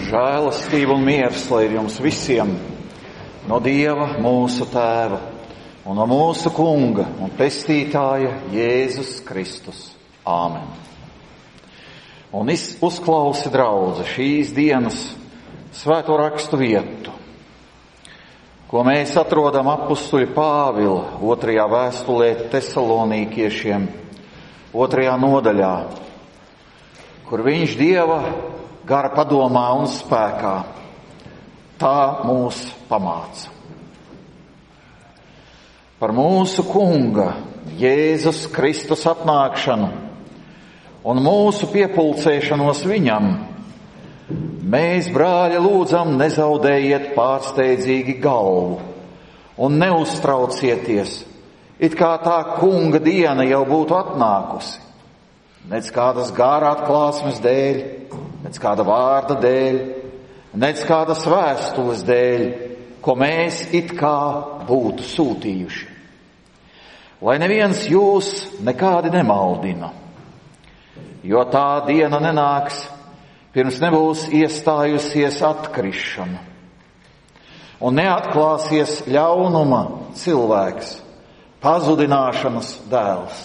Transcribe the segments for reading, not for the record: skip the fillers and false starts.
Žēlastība un miers, lai ir jums visiem no Dieva, mūsu Tēva, un no mūsu Kunga un Pestītāja Jēzus Kristus. Āmen. Un uzklausi, draudze, šīs dienas svēto rakstu vietu, ko mēs atrodam apustuļa Pāvila 2. vēstulē Tesalonīkiešiem, 2. nodaļā, kur viņš Dieva gara padomā un spēkā tā mūs pamāca. Par mūsu Kunga Jēzus Kristus atnākšanu un mūsu piepulcēšanos viņam mēs, brāļi, lūdzam, nezaudējiet pārsteidzīgi galvu un neuztraucieties, it kā tā Kunga diena jau būtu atnākusi, nec kādas gāra atklāsmes dēļ, nec kāda vārda dēļ, nec kādas vēstules dēļ, ko mēs it kā būtu sūtījuši. Lai neviens jūs nekādi nemaldina, jo tā diena nenāks, pirms nebūs iestājusies atkrišana, un neatklāsies ļaunuma cilvēks, pazudināšanas dēls.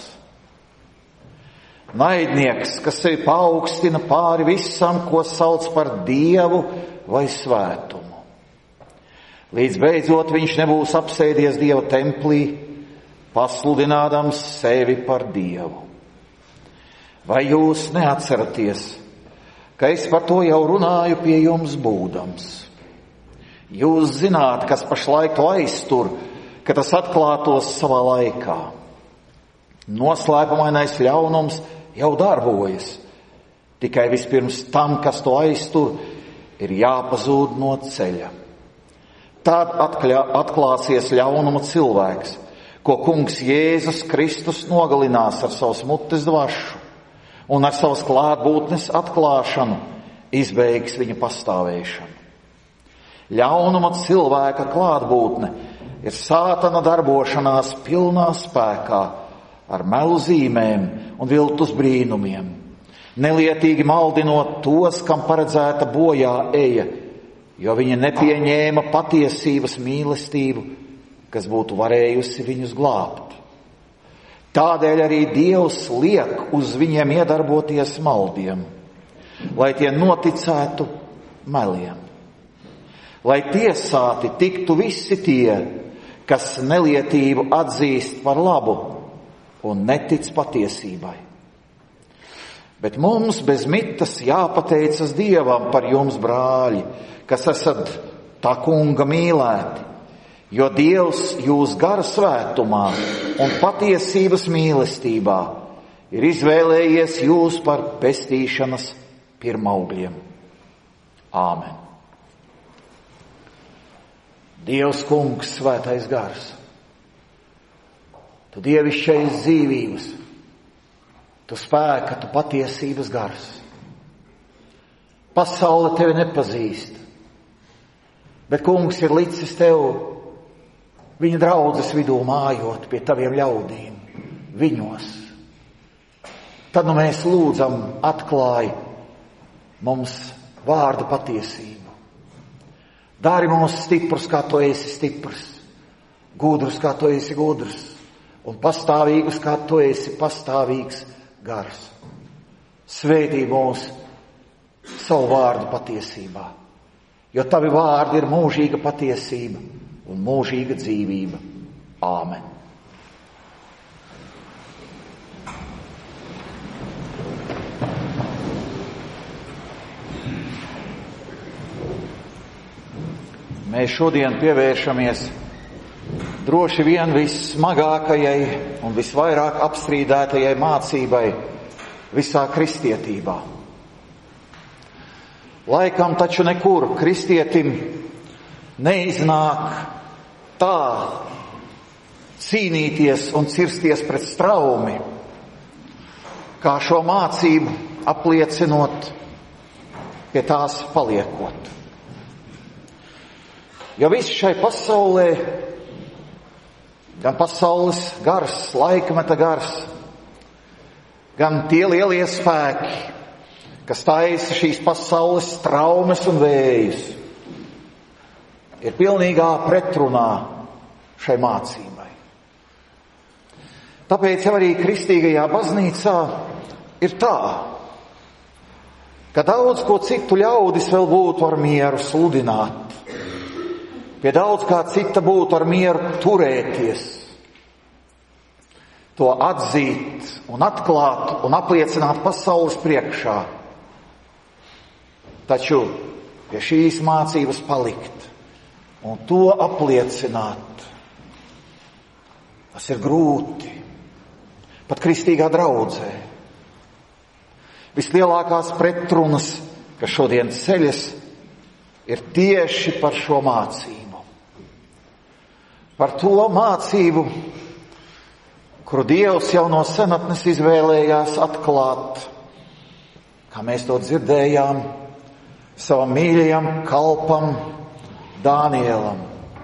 Naidnieks, kas sevi paaugstina pāri visam, ko sauc par dievu vai svētumu. Līdz beidzot viņš nebūs apsēdies Dieva templī, pasludinādams sevi par Dievu. Vai jūs neatceraties, ka es par to jau runāju pie jums būdams? Jūs zināt, kas pašlaik to aiztur, ka tas atklātos savā laikā. Noslēpumainais ļaunums jau darbojas, tikai vispirms tam, kas to aiztur, ir jāpazūd no ceļa. Tad atklāsies ļaunuma cilvēks, ko Kungs Jēzus Kristus nogalinās ar savas mutes dvašu un ar savas klātbūtnes atklāšanu izbeigs viņa pastāvēšanu. Ļaunuma cilvēka klātbūtne ir Sātana darbošanās pilnā spēkā, ar melu zīmēm un viltus brīnumiem, nelietīgi maldinot tos, kam paredzēta bojā eja, jo viņi nepieņēma patiesības mīlestību, kas būtu varējusi viņus glābt. Tādēļ arī Dievs liek uz viņiem iedarboties maldiem, lai tie noticētu meliem, lai tiesāti tiktu visi tie, kas nelietību atzīst par labu un netic patiesībai. Bet mums bez mitas jāpateicas Dievam par jums, brāļi, kas esat tā Kunga mīlēti, jo Dievs jūs gara svētumā un patiesības mīlestībā ir izvēlējies jūs par pestīšanas pirmaugļiem. Āmen. Dievs Kungs, svētais gars, tu dievišķais dzīvības, tu spēka, tu patiesības gars. Pasaule tevi nepazīst, bet Kungs ir licis tev viņa draudzes vidū mājot pie taviem ļaudīm, viņos. Tad nu mēs lūdzam, atklāj mums vārda patiesību. Dari mūs stiprus, kā tu esi stiprs, gudrus, kā tu esi gudrs, un pastāvīgus, kā tu esi pastāvīgs gars. Svētī mūs savu vārdu patiesībā, jo tavi vārdi ir mūžīga patiesība un mūžīga dzīvība. Āmen. Mēs šodien pievēršamies droši vien vissmagākajai un visvairāk apstrīdētajai mācībai visā kristietībā. Laikam taču nekur kristietim neiznāk tā cīnīties un cirsties pret straumi, kā šo mācību apliecinot, pie tās paliekot. Jo viss šai pasaulē, gan pasaules gars, laikmeta gars, gan tie lielie spēki, kas taisa šīs pasaules traumes un vējus, ir pilnīgā pretrunā šai mācībai. Tāpēc jau arī kristīgajā baznīcā ir tā, ka daudz ko citu ļaudis vēl būtu ar mieru sludināt, pie daudz kā cita būtu ar mieru turēties, to atzīt un atklāt un apliecināt pasaules priekšā. Taču pie šīs mācības palikt un to apliecināt, tas ir grūti, pat kristīgā draudzē. Vislielākās pretrunas, kas šodien ceļas, ir tieši par šo mācību. Par to mācību, kuru Dievs jau no senatnes izvēlējās atklāt, kā mēs to dzirdējām, savam mīļajam kalpam Dānielam.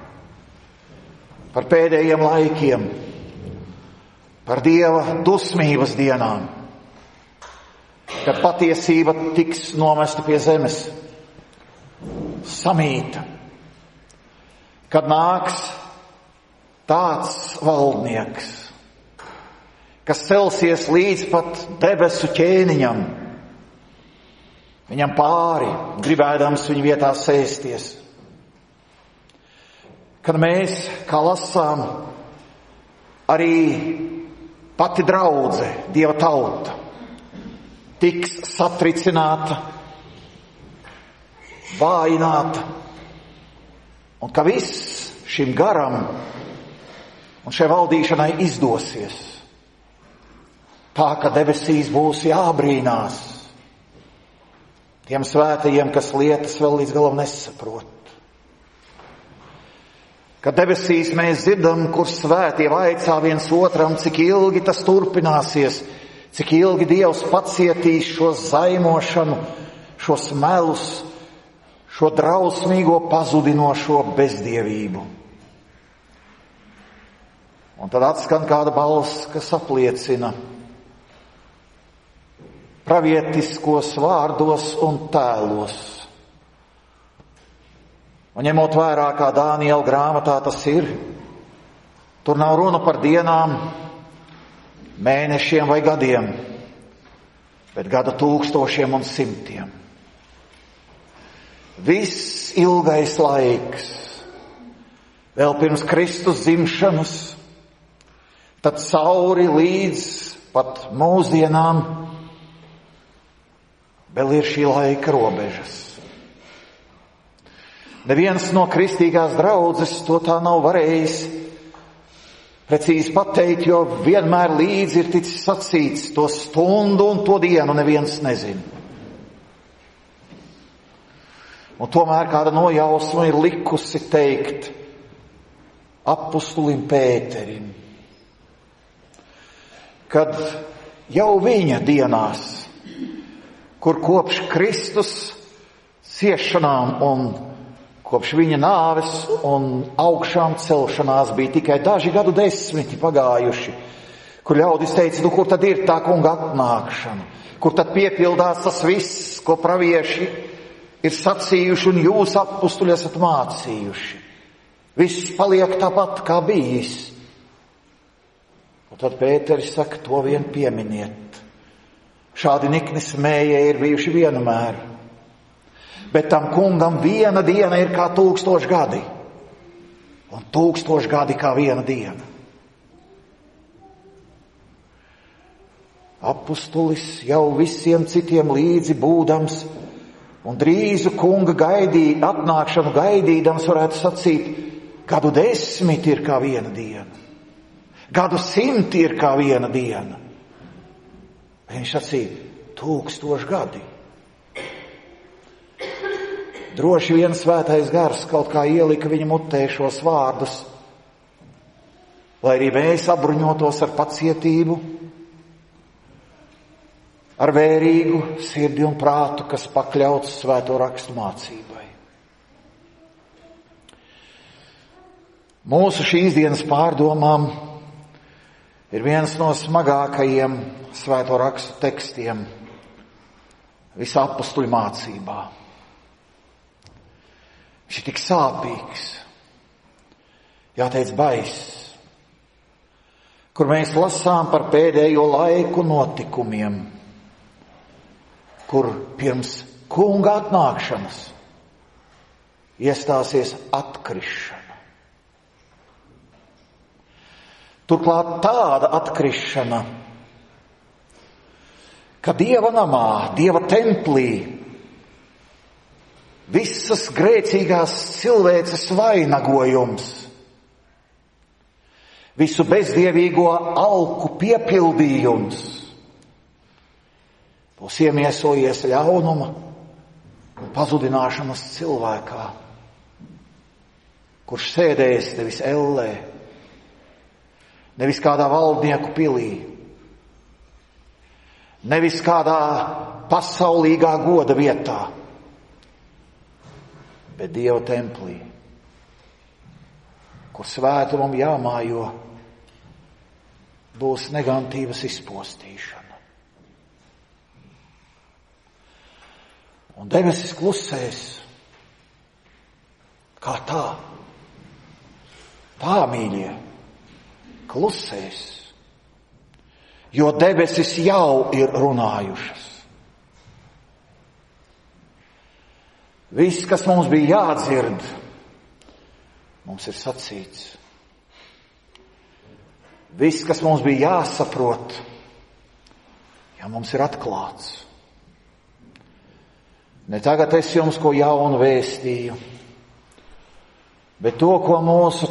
Par pēdējiem laikiem, par Dieva dusmības dienām, kad patiesība tiks nomesta pie zemes, samīta, kad nāks tāds valdnieks, kas celsies līdz pat debesu ķēniņam, viņam pāri, gribēdams viņa vietā sēsties. Kad mēs, kā lasām, arī pati draudze, Dieva tauta, tiks satricināta, vājināta, un ka viss šim garam un šai valdīšanai izdosies. Tā, ka debesīs būs jābrīnās tiem svētajiem, kas lietas vēl līdz galam nesaprot. Kad debesīs mēs dzirdam, kur svētie vaicā viens otram, cik ilgi tas turpināsies, cik ilgi Dievs pacietīs šo zaimošanu, šos melus, šo drausmīgo pazudinošo bezdievību. Un tad atskan kāda balss, kas apliecina pravietiskos vārdos un tēlos. Un ņemot vērā, kā Dāniela grāmatā tas ir, tur nav runa par dienām, mēnešiem vai gadiem, bet gada tūkstošiem un simtiem. Viss ilgais laiks, vēl pirms Kristus dzimšanas, tad cauri līdz pat mūsdienām, vēl ir šī laika robežas. Neviens no kristīgās draudzes to tā nav varējis precīzi pateikt, jo vienmēr līdzi ir ticis sacīts, to stundu un to dienu neviens nezina. Un tomēr kāda nojausma ir likusi teikt apustulim Pēterim, kad jau viņa dienās, kur kopš Kristus ciešanām un kopš viņa nāves un augšām celšanās bija tikai daži gadu desmiti pagājuši, kur ļaudis teica, kur tad ir tā kunga atnākšana, kur tad piepildās tas viss, ko pravieši ir sacījuši un jūs apustuļi esat mācījuši. Viss paliek tāpat, kā bijis. Un tad Pēteris saka, to vien pieminiet. Šādi nikni smējēji ir bijuši vienmēr. Bet tam kungam viena diena ir kā 1000 gadi. Un 1000 gadi kā viena diena. Apustulis jau visiem citiem līdzi būdams un drīzu kunga atnākšanu gaidīdams varētu sacīt, gadu 10 ir kā viena diena. Gadu 100 ir kā viena diena. Viņš sacīja 1000 gadi. Droši vien svētais gars kaut kā ielika viņa mutē šos vārdus, lai arī mēs apbruņotos ar pacietību, ar vērīgu sirdi un prātu, kas pakļauts svēto rakstu mācībai. Mūsu šīs dienas pārdomām ir viens no smagākajiem svēto rakstu tekstiem, visā apostuļu mācībā. Viņš ir tik sāpīgs, jāteic baiss, kur mēs lasām par pēdējo laiku notikumiem, kur pirms kunga atnākšanas iestāsies atkrišana. Turklāt tāda atkrišana, ka Dieva namā, Dieva templī visas grēcīgās cilvēces vainagojums, visu bezdievīgo alku piepildījums būs iemiesojies ļaunuma un pazudināšanas cilvēkā, kurš sēdēs nevis ellē, nevis kādā valdnieku pilī, nevis kādā pasaulīgā goda vietā, bet Dieva templī, kur svētumam jāmājo, būs negantīvas izpostīšana. Un debesis klusēs. Kā tā? Tā, mīļie, klusēs, jo debesis jau ir runājušas. Viss, kas mums bija jādzird, mums ir sacīts. Viss, kas mums bija jāsaprot, mums ir atklāts. Ne tagad es jums ko jaunu vēstīju, bet to, ko mūsu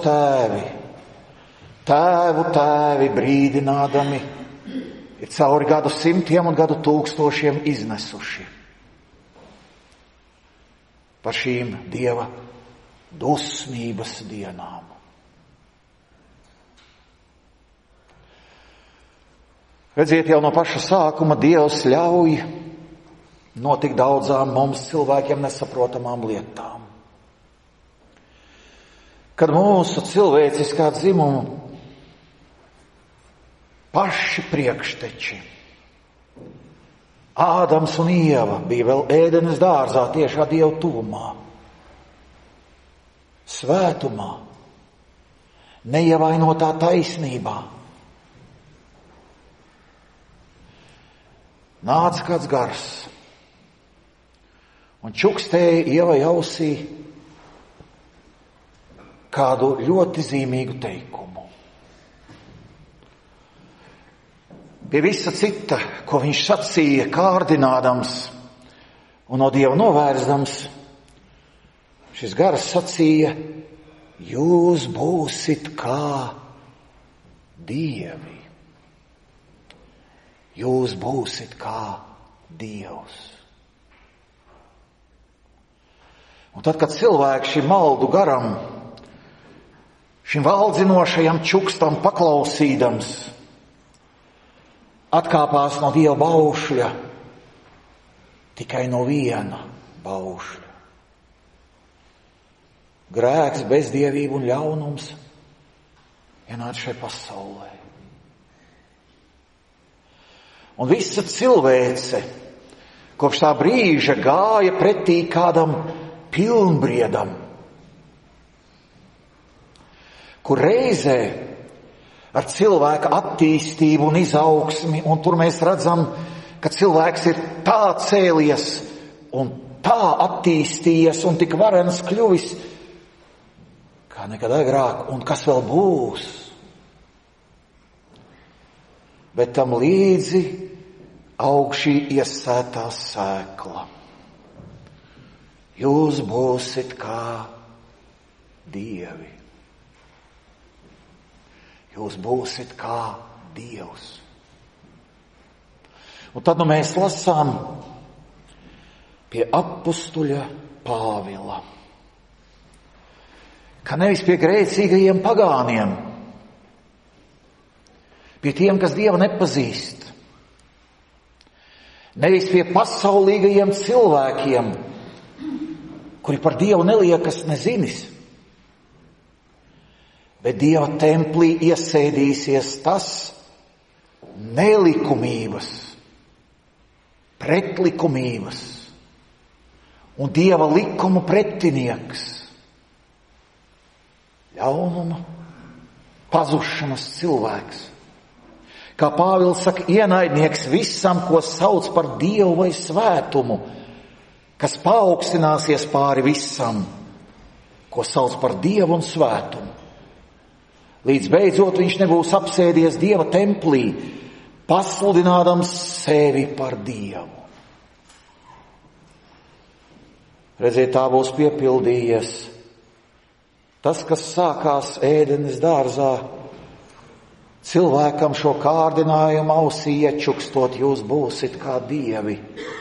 tēvi brīdinādami ir cauri gadu simtiem un gadu tūkstošiem iznesuši par šīm Dieva dusmības dienām. Redziet, jau no paša sākuma Dievs ļauj notikt daudzām mums cilvēkiem nesaprotamām lietām. Kad mūsu cilvēciskā dzimuma paši priekšteči, Ādams un Ieva, bija vēl Ēdenes dārzā tiešā Dieva tuvumā, svētumā, neievainotā taisnībā. Nāca kāds gars un čukstēja Ievai ausī kādu ļoti zīmīgu teikumu. Pie visa cita, ko viņš sacīja, kārdinādams un no Dieva novērzdams, šis gars sacīja: jūs būsit kā dievi. Jūs būsit kā Dievs. Un tad, kad cilvēks šim maldu garam, šim valdzinošajam čukstam paklausīdams, atkāpās no Dieva baušļa, tikai no viena baušļa. Grēks, bezdievība un ļaunums ienāca šai pasaulē. Un visa cilvēce kopš tā brīža gāja pretī kādam pilnbriedam, kur reizē ar cilvēka attīstību un izaugsmi, un tur mēs redzam, ka cilvēks ir tā cēlies un tā attīstījies un tik varens kļuvis, kā nekad agrāk, un kas vēl būs. Bet tam līdzi aug šī iesētā sēkla. Jūs būsit kā dievi. Jūs būsit kā Dievs. Un tad mēs lasām pie apustuļa Pāvila, ka nevis pie grēcīgajiem pagāniem, pie tiem, kas Dievu nepazīst, nevis pie pasaulīgajiem cilvēkiem, kuri par Dievu neliekas nezinis, bet Dieva templī iesēdīsies tas nelikumības pretlikumības un Dieva likumu pretinieks, ļaunuma, pazušanas cilvēks. Kā Pāvils saka, ienaidnieks visam, ko sauc par Dievu vai svētumu, kas paaugstināsies pāri visam, ko sauc par Dievu un svētumu. Līdz beidzot viņš nebūs apsēdies Dieva templī, pasludinādams sevi par Dievu. Redziet, tā būs piepildījies tas, kas sākās Ēdenes dārzā, cilvēkam šo kārdinājumu ausī iečukstot, jūs būsit kā dievi.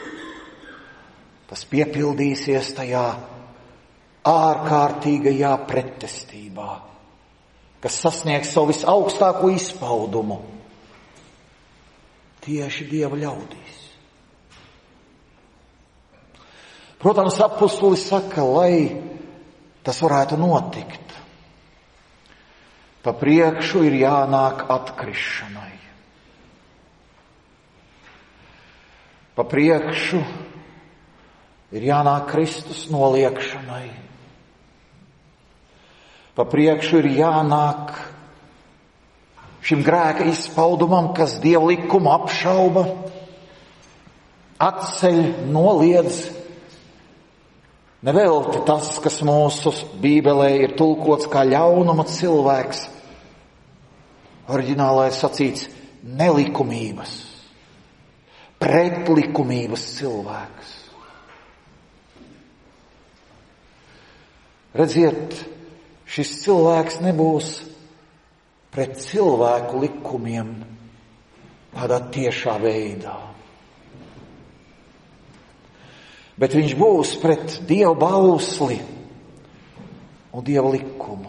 Tas piepildīsies tajā ārkārtīgajā pretestībā, kas sasniegs savu visaugstāko izpaudumu tieši Dieva ļaudīs. Protams, apustulis saka, lai tas varētu notikt, pa priekšu ir jānāk atkrišanai. Pa priekšu ir jānāk Kristus noliekšanai. Pa priekšu ir jānāk šim grēka izpaudumam, kas Dieva likumu apšauba, atceļ, noliedz. Nevelti tas, kas mūsu Bībelē ir tulkots kā ļaunuma cilvēks, oriģinālā ir sacīts nelikumības, pretlikumības cilvēks. Redziet, šis cilvēks nebūs pret cilvēku likumiem tādā tiešā veidā, bet viņš būs pret Dieva bausli un Dieva likumu.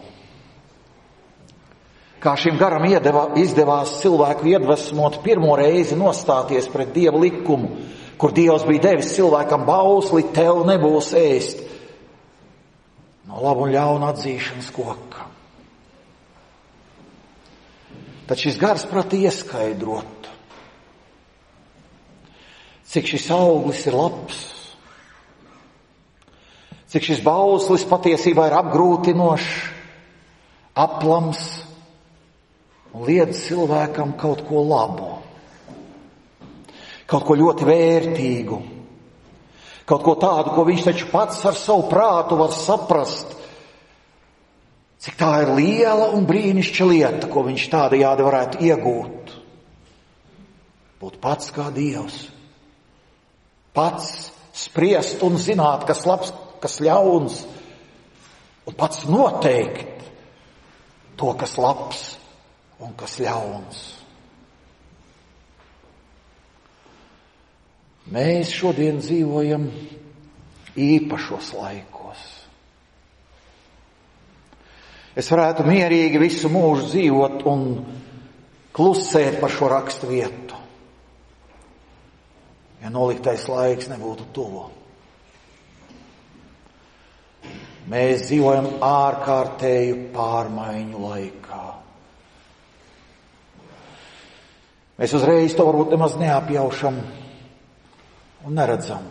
Kā šim garam izdevās cilvēku iedvesmot pirmo reizi nostāties pret Dieva likumu, kur Dievs bija devis cilvēkam bausli, tev nebūs ēst no laba un ļauna atzīšanas koka. Tad šis gars prata ieskaidrot, cik šis auglis ir labs, cik šis bauslis patiesībā ir apgrūtinošs, aplams un liedz cilvēkam kaut ko labu, kaut ko ļoti vērtīgu, kaut ko tādu, ko viņš taču pats ar savu prātu var saprast, cik tā ir liela un brīnišķa lieta, ko viņš tādajādi varētu iegūt. Būt pats kā Dievs, pats spriest un zināt, kas labs, kas ļauns, un pats noteikt to, kas labs un kas ļauns. Mēs šodien dzīvojam īpašos laikos. Es varētu mierīgi visu mūžu dzīvot un klusēt par šo rakstu vietu, ja noliktais laiks nebūtu tuvu. Mēs dzīvojam ārkārtēju pārmaiņu laikā. Mēs uzreiz to varbūt nemaz neapjaušam un neredzam.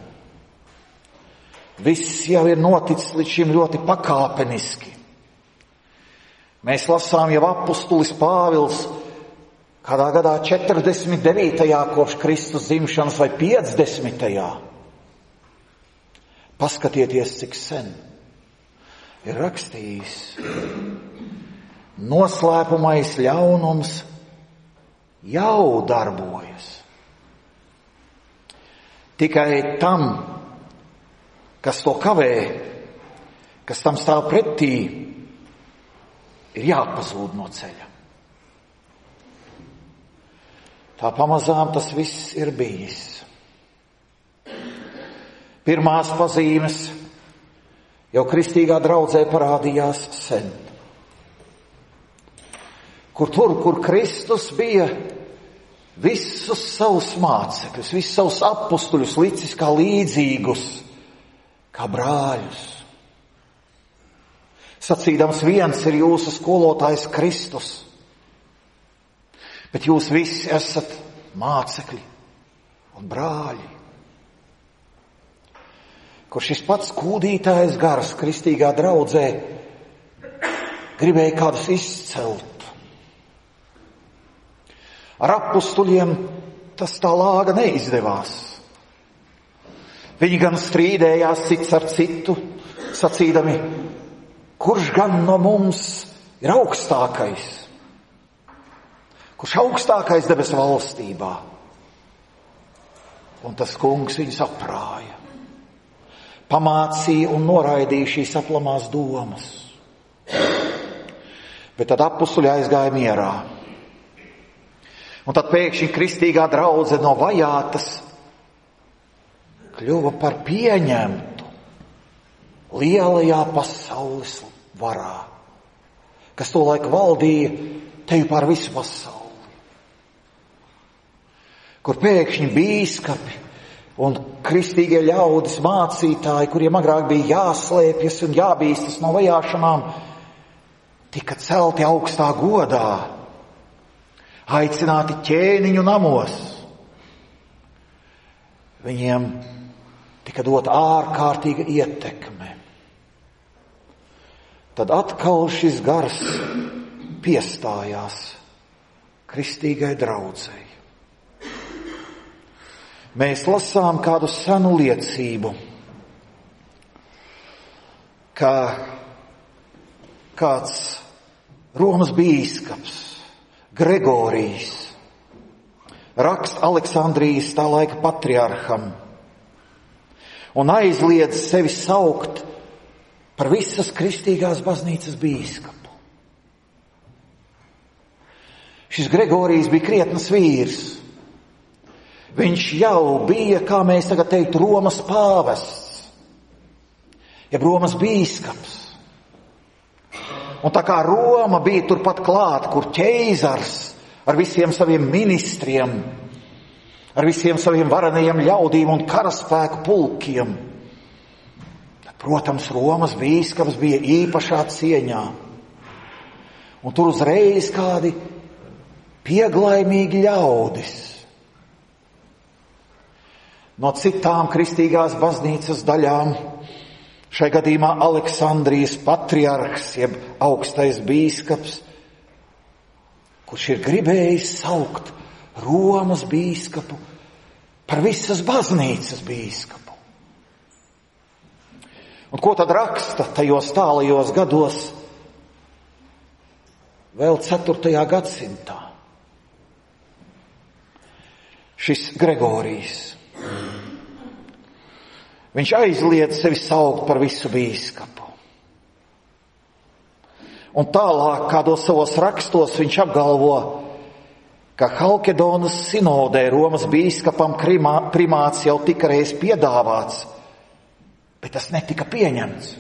Viss jau ir noticis līdz šim ļoti pakāpeniski. Mēs lasām jau apustulis Pāvils kādā gadā 49. kopš Kristus dzimšanas vai 50. Paskatieties, cik sen ir rakstījis. Noslēpumais ļaunums jau darbojas. Tikai tam, kas to kavē, kas tam stāv pretī, ir jāpazūd no ceļa. Tā pamazām tas viss ir bijis. Pirmās pazīmes jau kristīgā draudzē parādījās sen. Kur Kristus bija visus savus mācekļus, visus savus apustuļus licis kā līdzīgus, kā brāļus. Sacīdams, viens ir jūsu skolotājs Kristus, bet jūs visi esat mācekļi un brāļi. kur šis pats kūdītājs gars kristīgā draudzē gribēja kādus izcelt. Ar apustuļiem tas tā lāga neizdevās. Viņi gan strīdējās cits ar citu, sacīdami, kurš gan no mums ir augstākais? Kurš augstākais debesu valstībā? Un tas kungs viņus aprāja, pamācīja un noraidīja šīs aplamās domas. Bet tad apustuļi aizgāja mierā. Un tad pēkšņi kristīgā draudze no vajātas kļuva par pieņemtu lielajā pasaules varā, kas tolaik valdīja tevi pār visu pasauli. Kur pēkšņi bīskapi un kristīgie ļaudis mācītāji, kuriem agrāk bija jāslēpjas un jābīstas no vajāšanām, tika celti augstā godā, aicināti ķēniņu namos. Viņiem tika dota ārkārtīga ietekme. Tad atkal šis gars piestājās kristīgai draudzei. Mēs lasām kādu senu liecību, ka kāds Romas bīskaps Gregorijs raksta Aleksandrijas tā laika patriarham un aizliedz sevi saukt par visas kristīgās baznīcas bīskapu. Šis Gregorijs bija krietnas vīrs. Viņš jau bija, kā mēs tagad teikt, Romas pāvests, jeb Romas bīskaps. Un tā kā Roma bija turpat klāt, kur ķeizars ar visiem saviem ministriem, ar visiem saviem varenajiem ļaudīm un karaspēku pulkiem, tad, protams, Romas bīskaps bija īpašā cieņā. Un tur uzreiz kādi pieglaimīgi ļaudis no citām kristīgās baznīcas daļām, šai gadījumā Aleksandrijas patriarhs, jeb augstais bīskaps, kurš ir gribējis saukt Romas bīskapu par visas baznīcas bīskapu. Un ko tad raksta tajos tālajos gados, vēl 4. gadsimtā? Šis Gregorijs. Viņš aizliedz sevi saukt par visu bīskapu. Un tālāk kādos savos rakstos viņš apgalvo, ka Halkedonas sinodē Romas bīskapam primāts jau tika reiz piedāvāts, bet tas netika pieņemts.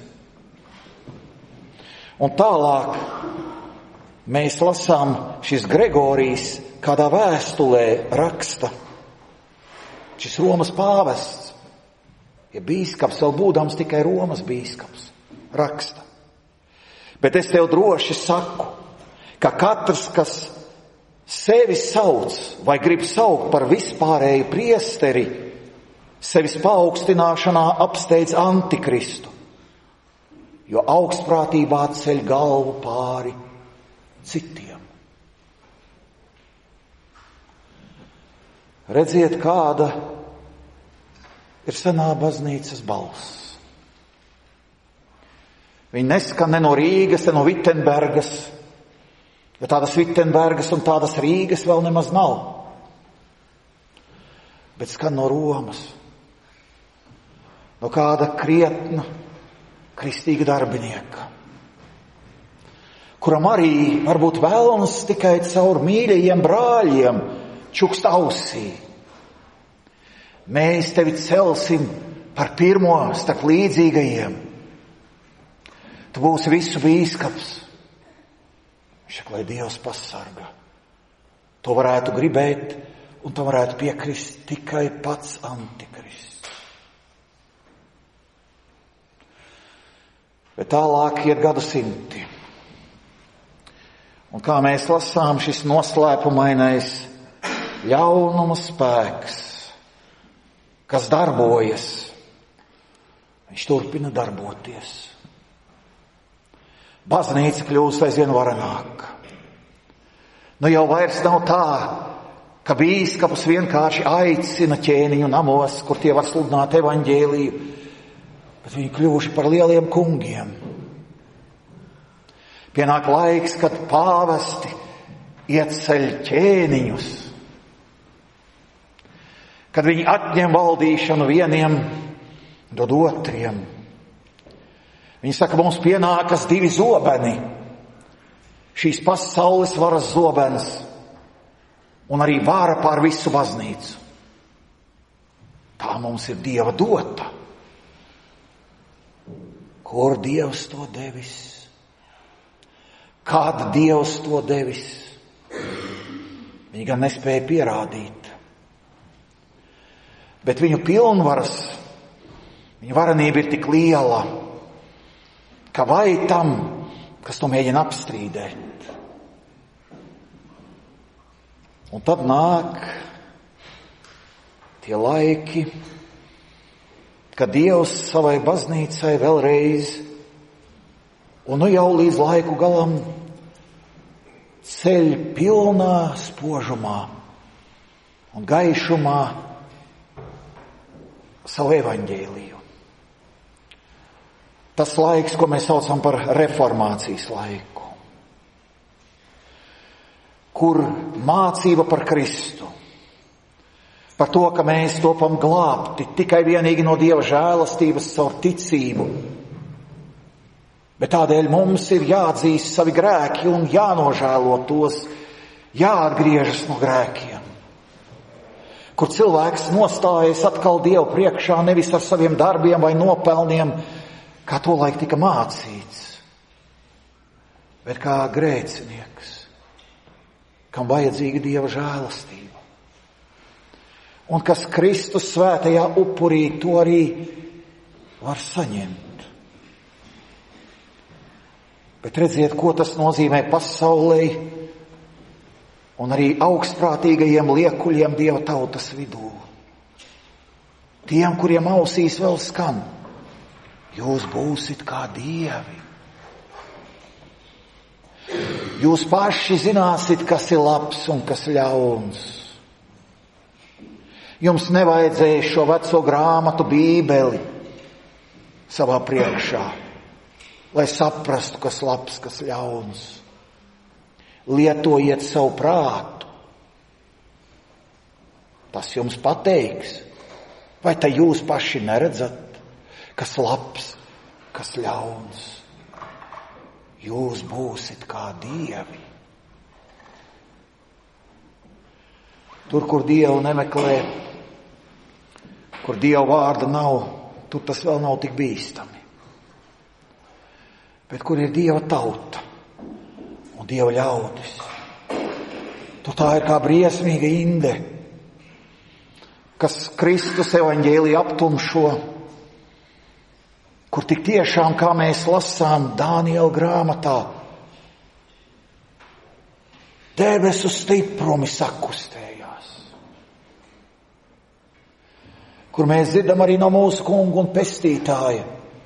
Un tālāk mēs lasām, šis Gregorijs kādā vēstulē raksta, šis Romas pāvests, ja bīskaps vēl būdams tikai Romas bīskaps, raksta. Bet es tev droši saku, ka katrs, kas sevi sauc vai grib saukt par vispārēju priesteri, sevis paaugstināšanā apsteidz antikristu, jo augstprātībā ceļ galvu pāri citiem. Redziet, kāda ir senā baznīcas balss. Viņi neskan ne no Rīgas, ne no Vitenbergas, jo tādas Vitenbergas un tādas Rīgas vēl nemaz nav. Bet skan no Romas, no kāda krietna kristīga darbinieka, kuram arī varbūt vēlams tikai caur mīļajiem brāļiem čukst ausī. Mēs tevi celsim par pirmo starp līdzīgajiem. Tu būsi visu bīskaps. Viņš saka, lai Dievs pasargā. To varētu gribēt un to varētu piekrist tikai pats antikrists. Bet tālāk iet gadsimti. Un kā mēs lasām, šis noslēpumainais ļaunuma spēks, kas darbojas, Viņš turpina darboties. Baznīca kļūst aizvien varenāka. Nu jau vairs nav tā, ka bīskapus vienkārši aicina ķēniņu namos, kur tie var sludināt evaņģēliju, bet viņi kļuvuši par lieliem kungiem. Pienāk laiks, kad pāvesti ieceļ ķēniņus, kad viņi atņem valdīšanu vieniem, dod otriem. Viņi saka, mums pienākas 2 zobeni, šīs pasaules varas zobens un arī vara pār visu baznīcu. Tā mums ir Dieva dota. Kur Dievs to devis? Kāda Dievs to devis? Viņi gan nespēja pierādīt. Bet viņu pilnvaras, viņa varenība ir tik liela, ka vai tam, kas to mēģina apstrīdēt. Un tad nāk tie laiki, kad Dievs savai baznīcai vēlreiz, un nu jau līdz laiku galam, ceļ pilnā spožumā un gaišumā savu evaņģēliju. Tas laiks, ko mēs saucam par reformācijas laiku, kur mācība par Kristu, par to, ka mēs topam glābti tikai vienīgi no Dieva žēlastības caur ticību, bet tādēļ mums ir jāatzīst savi grēki un jānožēlo tos, jāatgriežas no grēkiem, kur cilvēks nostājas atkal Dievu priekšā nevis ar saviem darbiem vai nopelniem, kā to laik tika mācīts, bet kā grēcinieks, kam vajadzīga Dieva žēlastība. Un kas Kristus svētajā upurī to arī var saņemt. Bet redziet, ko tas nozīmē pasaulē un arī augstprātīgajiem liekuļiem Dieva tautas vidū. Tiem, kuriem ausīs vēl skan. Jūs būsit kā dievi. Jūs paši zināsit, kas ir labs un kas ļauns. Jums nevajadzēja šo veco grāmatu Bībeli savā priekšā, lai saprastu, kas labs, kas ļauns. Lietojiet savu prātu. Tas jums pateiks. Vai tā jūs paši neredzat? Kas labs, kas ļauns. Jūs būsit kā dievi. Tur, kur Dievu nemeklē, kur Dieva vārda nav, tur tas vēl nav tik bīstami. Bet kur ir Dieva tauta un Dieva ļaudis, tur tā ir kā briesmīga inde, kas Kristus evaņģēliju aptumšo, kur tik tiešām, kā mēs lasām Dāniela grāmatā, debesu stiprumi sakustējās. Kur mēs dzirdam arī no mūsu kunga un pestītāja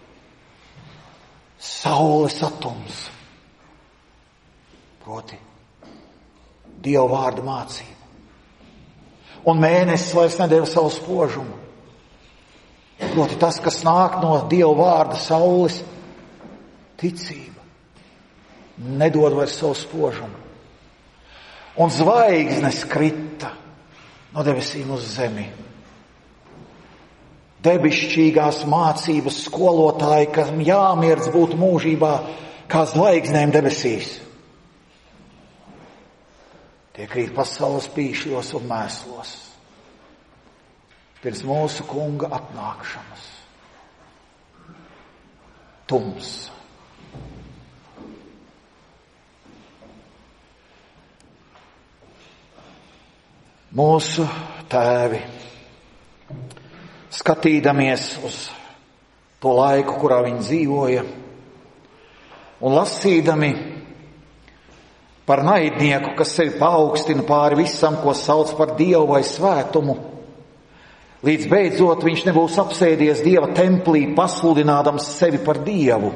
saules atums, proti Dieva vārda mācība. Un mēnesis vairs nedēļ savu spožumu. Proti tas, kas nāk no Dieva vārda saules, ticība, nedod vairs savu spožumu. Un zvaigznes krita no debesīm uz zemi. Debišķīgās mācības skolotāji, kam jāmirdz būt mūžībā kā zvaigznēm debesīs. Tie krīt pasaules pīšļos un mēslos. Pirms mūsu kunga atnākšanas. Tums. Mūsu tēvi, skatīdamies uz to laiku, kurā viņi dzīvoja, un lasīdami par naidnieku, kas sevi paaugstina pāri visam, ko sauc par dievu vai svētumu, Līdz beidzot viņš nebūs apsēdies Dieva templī, pasludinādams sevi par Dievu.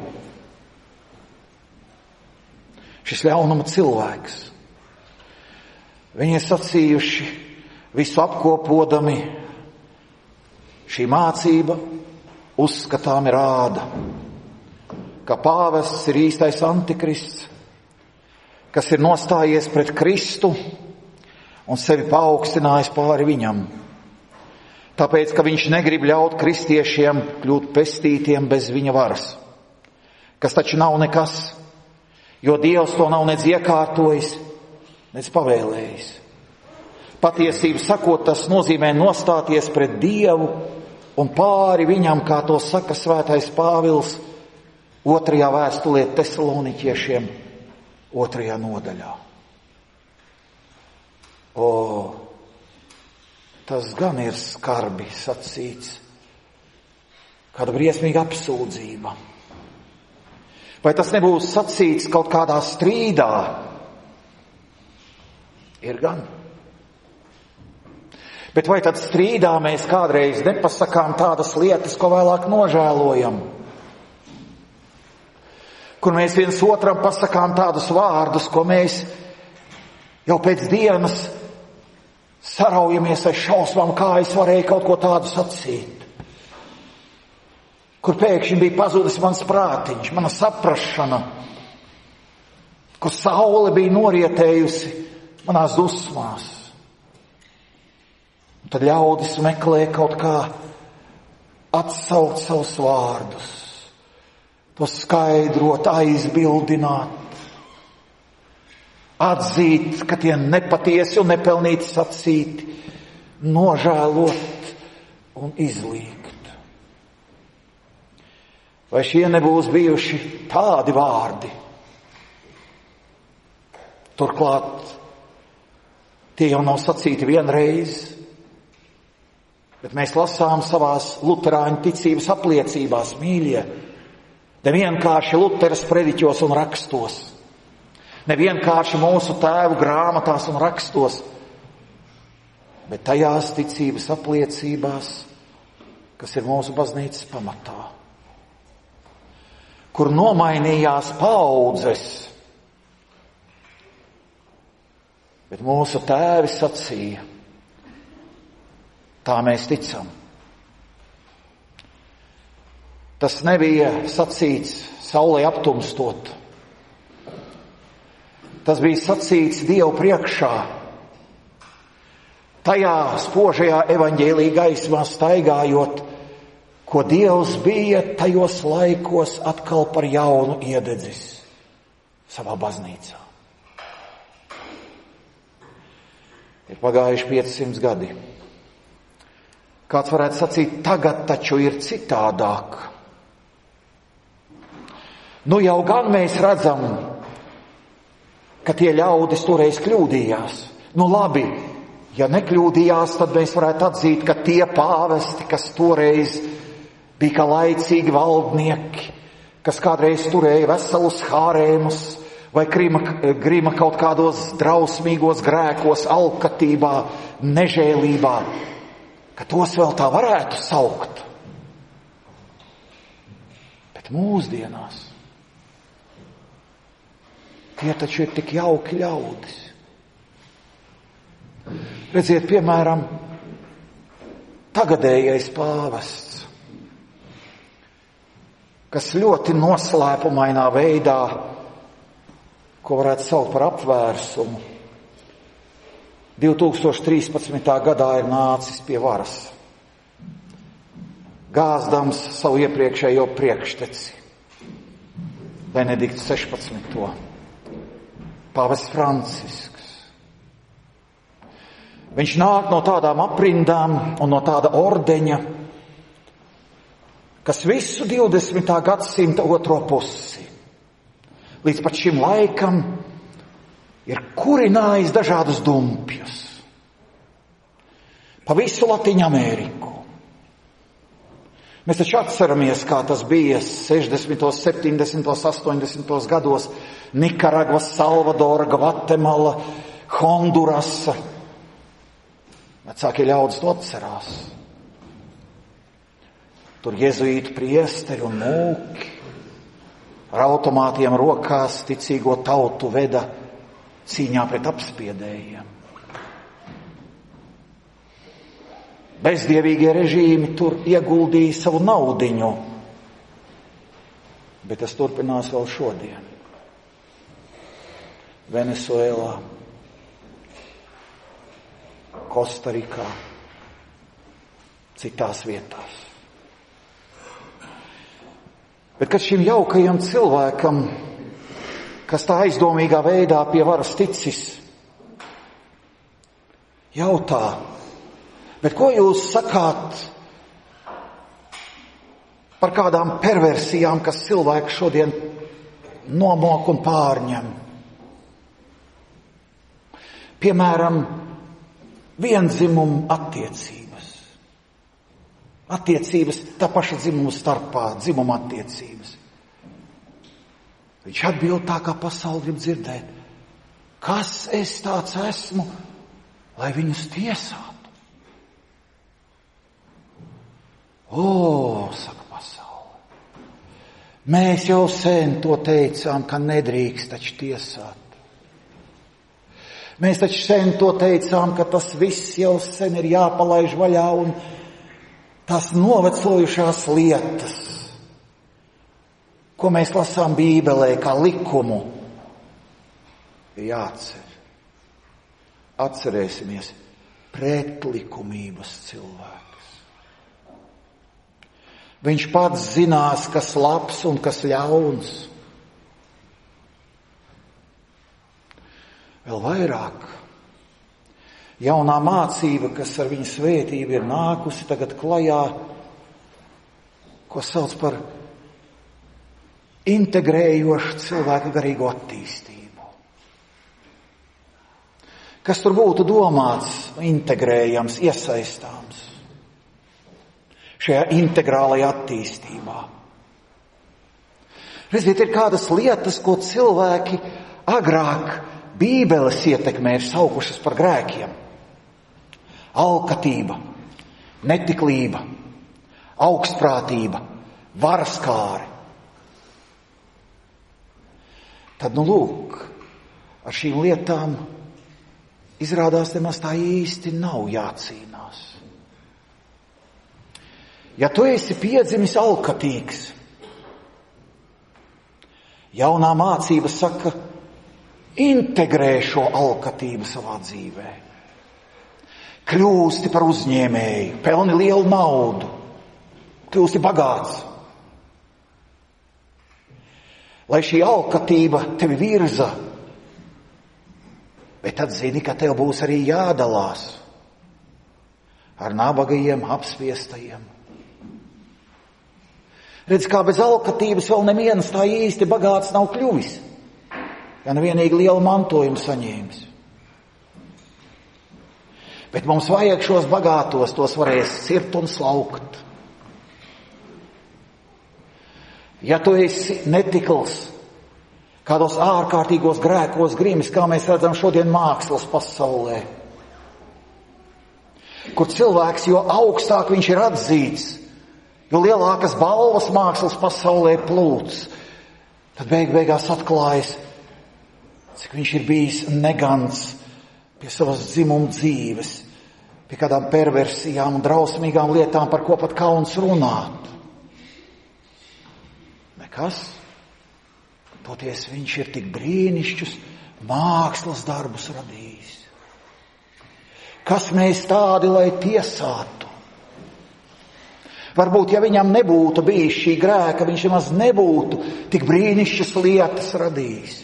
Šis ļaunuma cilvēks. Viņi ir sacījuši visu apkopodami. Šī mācība uzskatām rāda, ka pāvests ir īstais antikrists, kas ir nostājies pret Kristu un sevi paaugstinājis pāri viņam. Tāpēc, ka viņš negrib ļaut kristiešiem kļūt pestītiem bez viņa varas, kas taču nav nekas, jo Dievs to nav nedz iekārtojis, nedz pavēlējis. Patiesību sakot, tas nozīmē nostāties pret Dievu un pāri viņam, kā to saka svētais Pāvils 2. vēstulē Tesaloniķiešiem 2. nodaļā. Tas gan ir skarbi sacīts, kāda briesmīga apsūdzība. Vai tas nebūs sacīts kaut kādā strīdā? Ir gan. Bet vai tad strīdā mēs kādreiz nepasakām tādas lietas, ko vēlāk nožēlojam? Kur mēs viens otram pasakām tādus vārdus, ko mēs jau pēc dienas saraujamies aiz šausmām, kā es varēju kaut ko tādu sacīt. Kur pēkšņi bija pazudis mans prātiņš, mana saprašana, kur saule bija norietējusi manās dusmās. Un tad ļaudis meklē kaut kā atsaukt savus vārdus, to skaidrot, aizbildināt, atzīt, ka tie nepatiesi un nepelnīti sacīti, nožēlot un izlīgt. Vai šie nebūs bijuši tādi vārdi? Turklāt tie jau nav sacīti vienreiz, bet mēs lasām savās luterāņu ticības apliecībās, mīļie, nevienkārši Luteras prediķos un rakstos, nevienkārši mūsu tēvu grāmatās un rakstos, bet tajās ticības apliecībās, kas ir mūsu baznīcas pamatā, kur nomainījās paaudzes, bet mūsu tēvi sacīja, tā mēs ticam. Tas nebija sacīts saulei aptumstot. Tas bija sacīts Dievu priekšā, tajā spožajā evaņģēlija gaismā staigājot, ko Dievs bija tajos laikos atkal par jaunu iededzis savā baznīcā. Ir pagājuši 500 gadi. Kāds varētu sacīt, tagad taču ir citādāk. Nu jau gan mēs redzam, ka tie ļaudis toreiz kļūdījās. Nu labi, ja nekļūdījās, tad mēs varētu atzīt, ka tie pāvesti, kas toreiz bija kā laicīgi valdnieki, kas kādreiz turēja veselus hārēmus vai grima kaut kādos drausmīgos grēkos, alkatībā, nežēlībā, ka tos vēl tā varētu saukt. Bet mūsdienās tie taču ir tik jauki ļaudis. Redziet, piemēram, tagadējais pāvests, kas ļoti noslēpumainā veidā, ko varētu saukt par apvērsumu, 2013. gadā ir nācis pie varas, gāzdams savu iepriekšējo priekšteci, Benedikts 16. Pāvests Francisks. Viņš nāk no tādām aprindām un no tāda ordeņa, kas visu 20. gadsimta otro pusi līdz pat šim laikam ir kurinājis dažādus dumpjus pa visu Latiņu Ameriku. Mēs taču atceramies, kā tas bija 60., 70., 80. gados Nikaragva, Salvadora, Gvatemala, Hondurasa. Vecākie ļaudis to atcerās. Tur jezuītu priesteri un mūki ar automātiem rokās ticīgo tautu veda cīņā pret apspiedējiem. Bezdievīgie režīmi tur ieguldīja savu naudiņu, bet tas turpinās vēl šodien. Venezuelā, Kostarikā, citās vietās. Bet kad šim jaukajam cilvēkam, kas tā aizdomīgā veidā pie varas ticis, jautā, bet ko jūs sakāt par kādām perversijām, kas cilvēku šodien nomok un pārņem? Piemēram, viendzimumu attiecības. Attiecības tā paša dzimuma starpā, dzimuma attiecības. Viņš atbild tā, kā pasauli grib dzirdēt. Kas es tāds esmu, lai viņus tiesātu? Saka pasaule. Mēs jau sen to teicām, ka nedrīkst taču tiesāt. Mēs taču sen to teicām, ka tas viss jau sen ir jāpalaiž vaļā un tās novecojušās lietas, ko mēs lasām Bībelē kā likumu, ir jāatcer. Atcerēsimies pretlikumības cilvēks. Viņš pats zinās, kas labs un kas ļauns. Vēl vairāk. Jaunā mācība, kas ar viņu svētību ir nākusi tagad klajā, ko sauc par integrējošu cilvēku garīgo attīstību. Kas tur būtu domāts, integrējams, iesaistāms šajā integrālajā attīstībā. Redziet, ir kādas lietas, ko cilvēki agrāk Bībeles ietekmē ir saukušas par grēkiem. Alkatība, netiklība, augstprātība, varaskāri. Tad, lūk, ar šīm lietām izrādās nemaz tā īsti nav jācīnās. Ja tu esi piedzimis alkatīgs, jaunā mācība saka, integrē šo alkatību savā dzīvē. Kļūsti par uzņēmēju, pelni lielu naudu, kļūsti bagāts. Lai šī alkatība tevi virza, bet tad zini, ka tev būs arī jādalās ar nabagajiem, apspiestajiem. Redz, kā bez alkatības vēl neviens tā īsti bagāts nav kļuvis, ja nevienīgi lielu mantojumu saņēmis. Bet mums vajag šos bagātos, tos varēs cirt un slaukt. Ja tu esi netikls, kādos ārkārtīgos grēkos grimis, kā mēs redzam šodien mākslas pasaulē, kur cilvēks, jo augstāk viņš ir atzīts, jo lielākas balvas mākslas pasaulē plūc, tad beigās atklājas, cik viņš ir bijis negants pie savas dzimuma dzīves, pie kādām perversijām un drausmīgām lietām, par ko pat kauns runāt. Nekas. Toties viņš ir tik brīnišķus mākslas darbus radījis. Kas mēs tādi, lai tiesātu? Varbūt, ja viņam nebūtu bijis šī grēka, viņš nemaz nebūtu tik brīnišķas lietas radījis.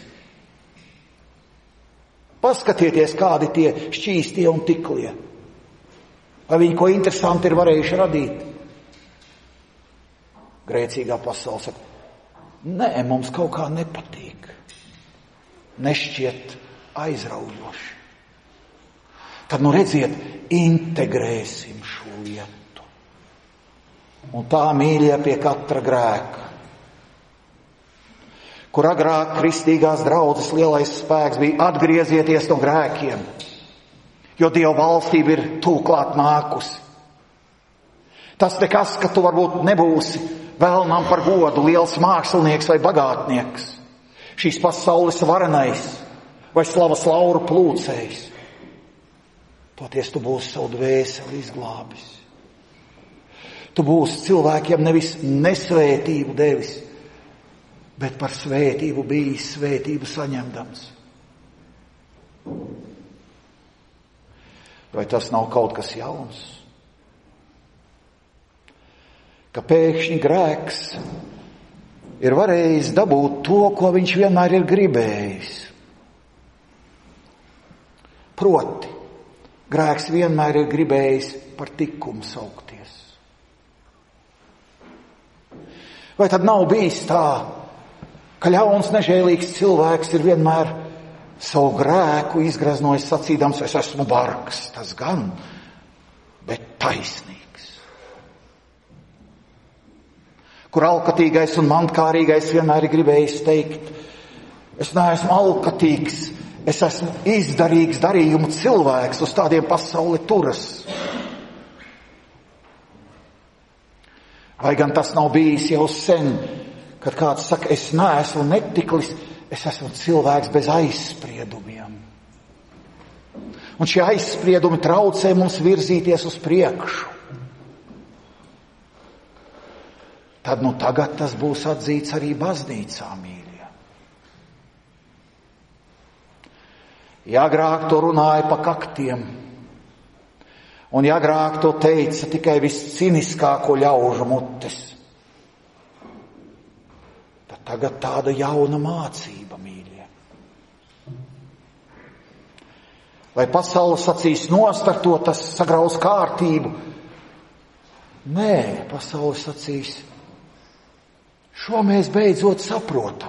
Paskatieties, kādi tie šķīstie un tiklie. Vai viņi ko interesanti ir varējuši radīt? Grēcīgā pasaule saka, nē, mums kaut kā nepatīk. Nešķiet aizraujoši. Tad, redziet, integrēsim šo lietu. Un tā, mīļie, pie katra grēka, kur agrāk kristīgās draudzes lielais spēks bija atgriezieties no grēkiem, jo Dieva valstība ir tūklāt nākusi. Tas nekas, ka tu varbūt nebūsi vēlnam par godu liels mākslinieks vai bagātnieks, šīs pasaules varenais vai slavas lauru plūcējs. Toties tu būsi savu dvēseli izglābis. Tu būsi cilvēkiem nevis nesvētību devis, bet par svētību bijis svētību saņemdams. Vai tas nav kaut kas jauns? Ka pēkšņi grēks ir varējis dabūt to, ko viņš vienmēr ir gribējis. Proti, grēks vienmēr ir gribējis par likumu saukties. Vai tad nav bijis tā, ka ļauns nežēlīgs cilvēks ir vienmēr savu grēku izgraznojis sacīdams, es esmu bargs, tas gan, bet taisnīgs. Kur alkatīgais un mantkārīgais vienmēr ir gribējis teikt, es neesmu alkatīgs, es esmu izdarīgs darījumu cilvēks, uz tādiem pasauli turas. Vai gan tas nav bijis jau sen, kad kāds saka, es neesmu netiklis, es esmu cilvēks bez aizspriedumiem. Un šie aizspriedumi traucē mums virzīties uz priekšu. Tad tagad tas būs atzīts arī baznīcā, mīļie. Ja agrāk to runāja pa kaktiem, un ja agrāk to teica tikai visciniskāko ļaužu mutes, tad tagad tāda jauna mācība, mīļie. Vai pasaule sacīs nost ar to, tas sagraus kārtību? Nē, pasaule sacīs, šo mēs beidzot saprotam.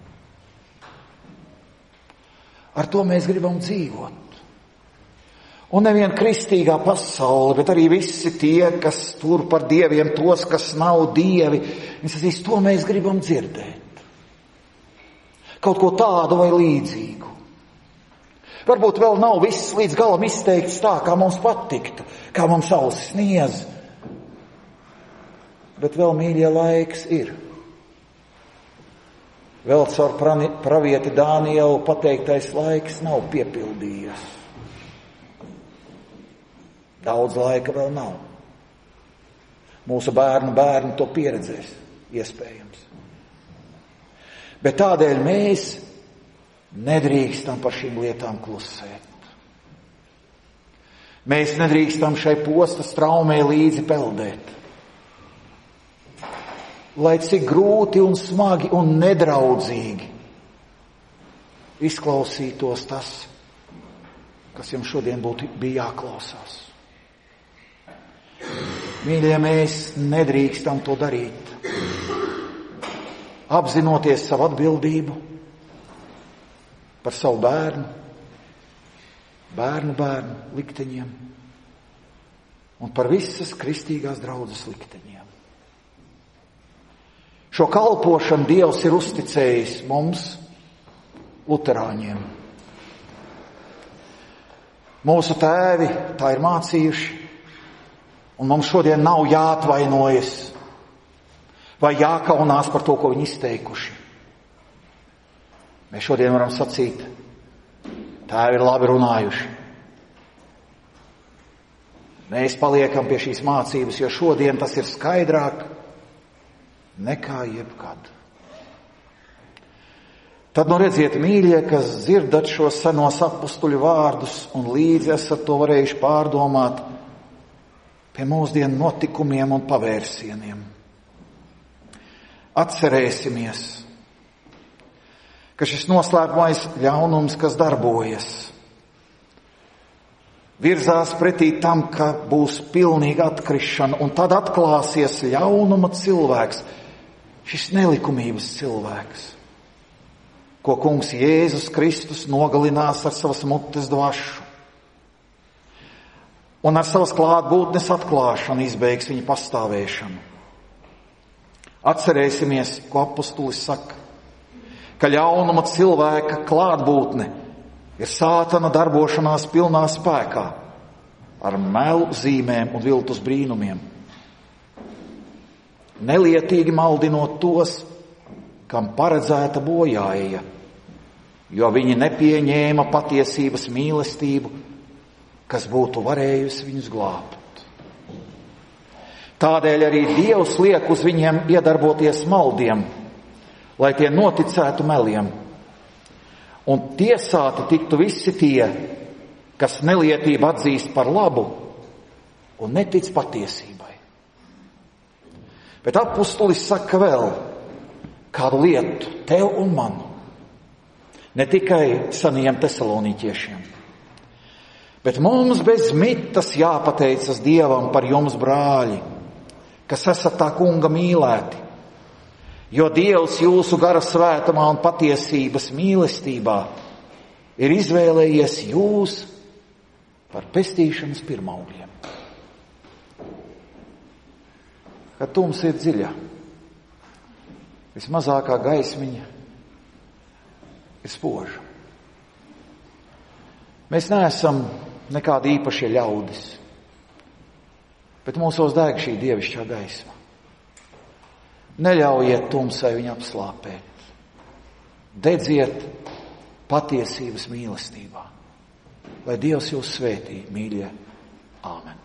Ar to mēs gribam dzīvot. Un nevien kristīgā pasaule, bet arī visi tie, kas tur par dieviem tos, kas nav dievi, viņi sacīs, to mēs gribam dzirdēt. Kaut ko tādu vai līdzīgu. Varbūt vēl nav viss līdz galam izteikts tā, kā mums patiktu, kā mums ausis sniedz. Bet vēl, mīļie, laiks ir. Vēl caur pravieti Dānielu pateiktais laiks nav piepildījies. Daudz laika vēl nav. Mūsu bērni to pieredzēs, iespējams. Bet tādēļ mēs nedrīkstam par šīm lietām klusēt. Mēs nedrīkstam šai posta straumē līdzi peldēt. Lai cik grūti un smagi un nedraudzīgi izklausītos tas, kas jums šodien bija jāklausās. Mīļie, mēs nedrīkstam to darīt. Apzinoties savu atbildību par savu bērnu likteņiem un par visas kristīgās draudzes likteņiem. Šo kalpošanu Dievs ir uzticējis mums, luterāņiem. Mūsu tēvi tā ir mācījuši, un mums šodien nav jāatvainojas vai jākaunās par to, ko viņi izteikuši. Mēs šodien varam sacīt, tēvi ir labi runājuši. Mēs paliekam pie šīs mācības, jo šodien tas ir skaidrāk nekā jebkad. Tad redziet, mīļie, kas dzirdat šos senos apustuļu vārdus un līdzi esat to varējuši pārdomāt pie mūsdienu notikumiem un pavērsieniem. Atcerēsimies, ka šis noslēpumais ļaunums, kas darbojas, virzās pretī tam, ka būs pilnīga atkrišana, un tad atklāsies ļaunuma cilvēks, šis nelikumības cilvēks, ko kungs Jēzus Kristus nogalinās ar savas mutes dvašu. Un ar savas klātbūtnes atklāšanu izbeigs viņa pastāvēšanu. Atcerēsimies, ko apustulis saka, ka ļaunuma cilvēka klātbūtne ir sātana darbošanās pilnā spēkā, ar melu zīmēm un viltus brīnumiem. nelietīgi maldinot tos, kam paredzēta bojāeja, jo viņi nepieņēma patiesības mīlestību, kas būtu varējusi viņus glābt. Tādēļ arī Dievs liek uz viņiem iedarboties maldiem, lai tie noticētu meliem, un tiesāti tiktu visi tie, kas nelietību atzīst par labu un netic patiesībai. Bet apustulis saka vēl kādu lietu tev un man, ne tikai saniem tesaloniķiešiem, bet mums bez mitas jāpateicas Dievam par jums, brāļi, kas esat tā kunga mīlēti, jo Dievs jūsu gara svētumā un patiesības mīlestībā ir izvēlējies jūs par pestīšanas pirmaugļiem. Kad tums ir dziļa, vismazākā gaismiņa ir spoža. Mēs neesam nekādi īpašie ļaudis, bet mūsos deg šī dievišķā gaisma. Neļaujiet tumsai viņu apslāpēt. Dedziet patiesības mīlestībā. Lai Dievs jūs svētī, mīļie. Āmen.